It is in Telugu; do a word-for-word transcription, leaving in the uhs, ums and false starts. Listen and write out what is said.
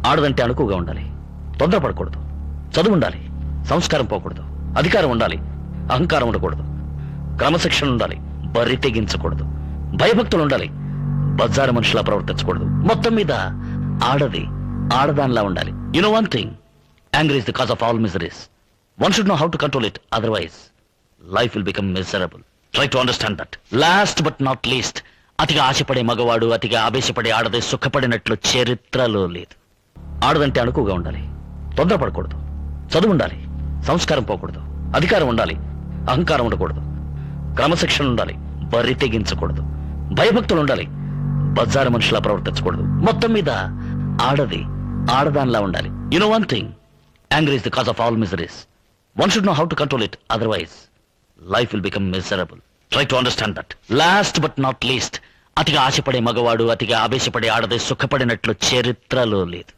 ఆడదంటే అణుకుగా ఉండాలి, తొందరపడకూడదు, చదువు ఉండాలి, సంస్కారం పోకూడదు, అధికారం ఉండాలి, అహంకారం ఉండకూడదు, క్రమశిక్షణ ఉండాలి, బరి తెగించకూడదు, భయభక్తులు ఉండాలి, బజారు మనుషులా ప్రవర్తించకూడదు. మొత్తం మీద ఆడది ఆడదానిలా ఉండాలి. You know one thing, anger is the cause of all miseries. One should know how to control it, otherwise life will become miserable. Try to understand that. Last but not least, అతిగా ఆశపడే మగవాడు అతిగా ఆవేశపడే ఆడది సుఖపడినట్లు చరిత్రలో లేదు. ఆడదంటే అణుకుగా ఉండాలి, తొందరపడకూడదు, చదువు ఉండాలి, సంస్కారం పోకూడదు, అధికారం ఉండాలి, అహంకారం ఉండకూడదు, క్రమశిక్షణ ఉండాలి, బరి తెగించకూడదు, భయభక్తులు ఉండాలి, బజారు మనుషులా ప్రవర్తించకూడదు. మొత్తం మీద ఆడది ఆడదానిలా ఉండాలి. You know one thing, anger is the cause of all miseries. One should know how to control it, otherwise life will become miserable. Try to understand that. Last but not least, అతిగా ఆశపడే మగవాడు అతిగా ఆవేశపడే ఆడది సుఖపడినట్లు చరిత్రలో లేదు.